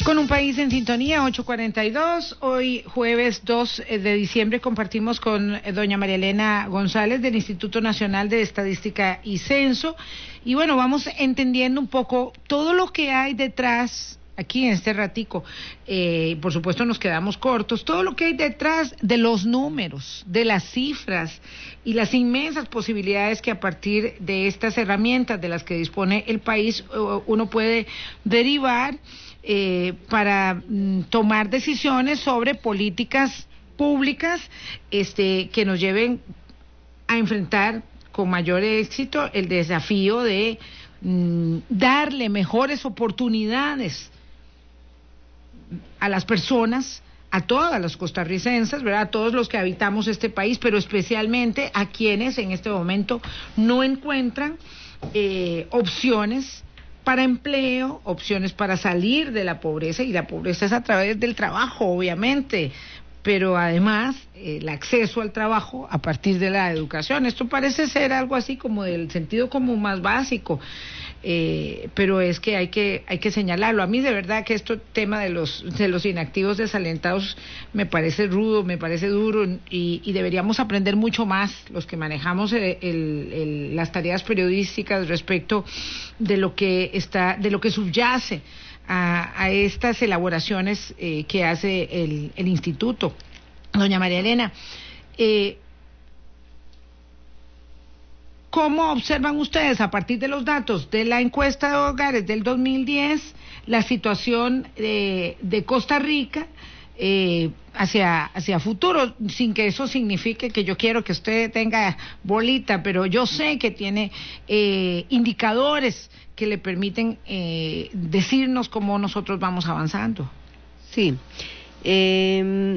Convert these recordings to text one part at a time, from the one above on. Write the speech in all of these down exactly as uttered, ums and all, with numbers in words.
Con un país en sintonía, ocho cuarenta y dos, hoy jueves dos de diciembre compartimos con doña María Elena González del Instituto Nacional de Estadística y Censo, y bueno, vamos entendiendo un poco todo lo que hay detrás, aquí en este ratico, eh, por supuesto nos quedamos cortos, todo lo que hay detrás de los números, de las cifras y las inmensas posibilidades que a partir de estas herramientas de las que dispone el país uno puede derivar Eh, para mm, tomar decisiones sobre políticas públicas este, que nos lleven a enfrentar con mayor éxito el desafío de mm, darle mejores oportunidades a las personas, a todas las costarricenses, ¿verdad? A todos los que habitamos este país, pero especialmente a quienes en este momento no encuentran eh, opciones para empleo, opciones para salir de la pobreza, y la pobreza es a través del trabajo, obviamente, pero además eh, el acceso al trabajo a partir de la educación. Esto parece ser algo así como del sentido común más básico, eh, pero es que hay que hay que señalarlo. A mí de verdad que este tema de los de los inactivos desalentados me parece rudo, me parece duro, y, y deberíamos aprender mucho más los que manejamos el, el, el, las tareas periodísticas respecto de lo que está, de lo que subyace a, a estas elaboraciones eh, que hace el, el instituto. Doña María Elena, eh, ¿cómo observan ustedes a partir de los datos de la encuesta de hogares del dos mil diez la situación de, de Costa Rica eh, hacia hacia futuro, sin que eso signifique que yo quiero que usted tenga bolita, pero yo sé que tiene eh, indicadores que le permiten eh, decirnos cómo nosotros vamos avanzando? Sí, eh,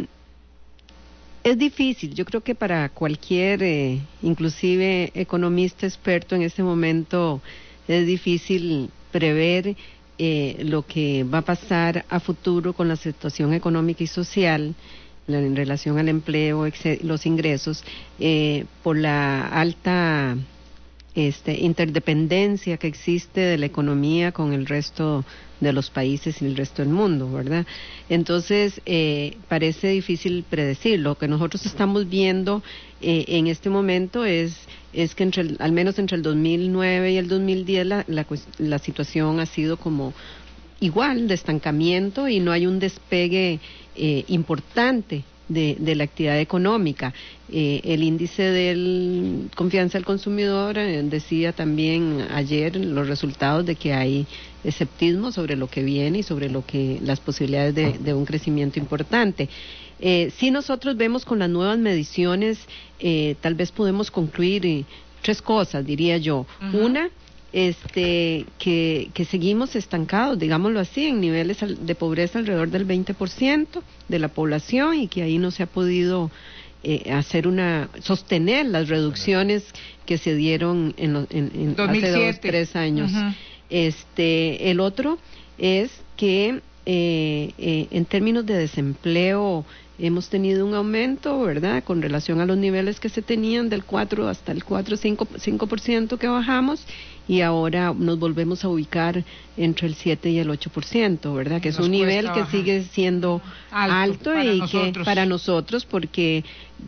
es difícil, yo creo que para cualquier, eh, inclusive economista experto en este momento, es difícil prever eh, lo que va a pasar a futuro con la situación económica y social en relación al empleo, los ingresos, eh, por la alta este, interdependencia que existe de la economía con el resto de los países y el resto del mundo, ¿verdad? Entonces, eh, parece difícil predecir. Lo que nosotros estamos viendo eh, en este momento es, es que entre el, al menos entre el dos mil nueve y el dos mil diez la, la, la situación ha sido como igual, de estancamiento, y no hay un despegue eh, importante de, de la actividad económica. Eh, el índice de confianza del consumidor eh, decía también ayer los resultados de que hay escepticismo sobre lo que viene y sobre lo que las posibilidades de, de un crecimiento importante. Eh, si nosotros vemos con las nuevas mediciones, eh, tal vez podemos concluir eh, tres cosas, diría yo. Uh-huh. Una, este que, que seguimos estancados, digámoslo así, en niveles de pobreza alrededor del veinte por ciento de la población, y que ahí no se ha podido eh, hacer una sostener las reducciones que se dieron en, lo, en, en hace dos, tres años. Uh-huh. Este, el otro es que eh, eh, en términos de desempleo hemos tenido un aumento, ¿verdad?, con relación a los niveles que se tenían del cuatro hasta el cuatro, cinco por ciento que bajamos, y ahora nos volvemos a ubicar entre el siete y el ocho por ciento, ¿verdad?, que es un nivel que sigue siendo alto, alto y nosotros. que para nosotros, porque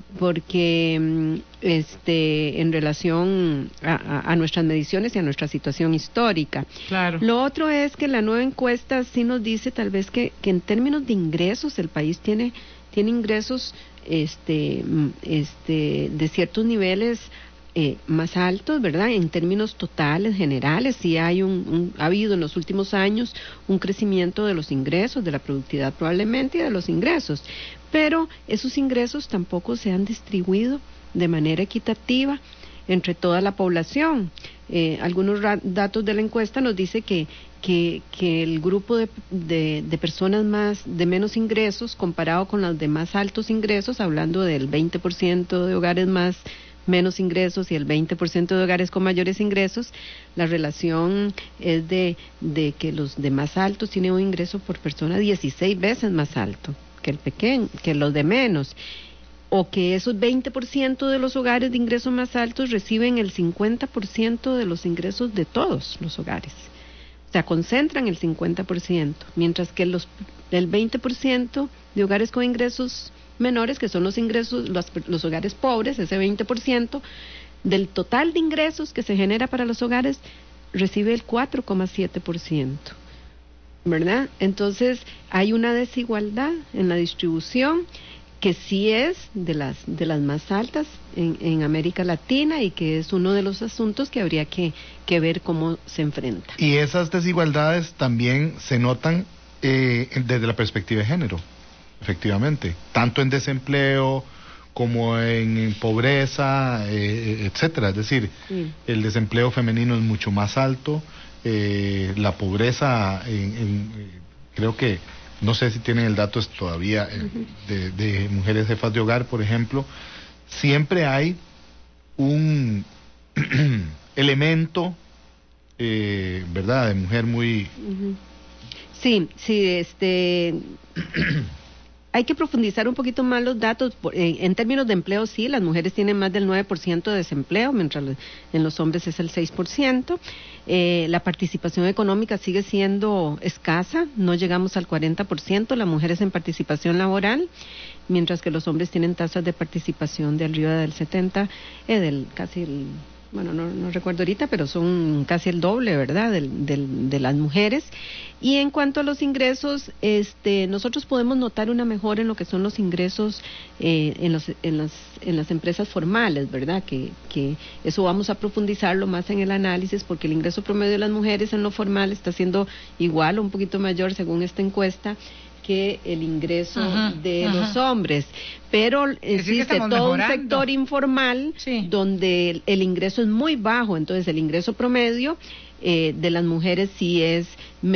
porque este en relación a, a, a nuestras mediciones y a nuestra situación histórica. Claro. Lo otro es que la nueva encuesta sí nos dice tal vez que, que en términos de ingresos el país tiene tiene ingresos este este de ciertos niveles eh, más altos, ¿verdad? En términos totales, generales, sí hay un, un ha habido en los últimos años un crecimiento de los ingresos, de la productividad probablemente, y de los ingresos, pero esos ingresos tampoco se han distribuido de manera equitativa entre toda la población. Eh, algunos ra- datos de la encuesta nos dice que que, que el grupo de, de, de personas más de menos ingresos comparado con los de más altos ingresos, hablando del veinte por ciento de hogares más menos ingresos y el veinte por ciento de hogares con mayores ingresos, la relación es de, de que los de más altos tienen un ingreso por persona dieciséis veces más alto que el pequeño, que los de menos, o que esos veinte por ciento de los hogares de ingresos más altos reciben el cincuenta por ciento de los ingresos de todos los hogares. O sea, concentran el cincuenta por ciento, mientras que los, el veinte por ciento de hogares con ingresos menores, que son los ingresos, los, los hogares pobres, ese veinte por ciento del total de ingresos que se genera para los hogares, recibe el cuatro coma siete por ciento, ¿verdad? Entonces, hay una desigualdad en la distribución que sí es de las de las más altas en, en América Latina y que es uno de los asuntos que habría que, que ver cómo se enfrenta. Y esas desigualdades también se notan eh, desde la perspectiva de género, efectivamente, tanto en desempleo como en, en pobreza, eh, etcétera. Es decir, sí. El desempleo femenino es mucho más alto, eh, la pobreza, en, en, creo que no sé si tienen el dato todavía eh, uh-huh. de, de mujeres jefas de hogar, por ejemplo, siempre hay un elemento, eh, ¿verdad?, de mujer muy... Uh-huh. Sí, sí, este... hay que profundizar un poquito más los datos. En términos de empleo, sí, las mujeres tienen más del nueve por ciento de desempleo, mientras en los hombres es el seis por ciento. Eh, la participación económica sigue siendo escasa, no llegamos al cuarenta por ciento, las mujeres en participación laboral, mientras que los hombres tienen tasas de participación de arriba del setenta, eh, del casi el... bueno, no, no recuerdo ahorita, pero son casi el doble, ¿verdad?, del, del, de las mujeres. Y en cuanto a los ingresos, este, nosotros podemos notar una mejora en lo que son los ingresos eh, en, los, en, las, en las empresas formales, ¿verdad?, que, que eso vamos a profundizarlo más en el análisis, porque el ingreso promedio de las mujeres en lo formal está siendo igual o un poquito mayor, según esta encuesta, que el ingreso ajá, de ajá. los hombres, pero existe todo mejorando. Un sector informal sí. donde el, el ingreso es muy bajo, entonces el ingreso promedio eh, de las mujeres sí es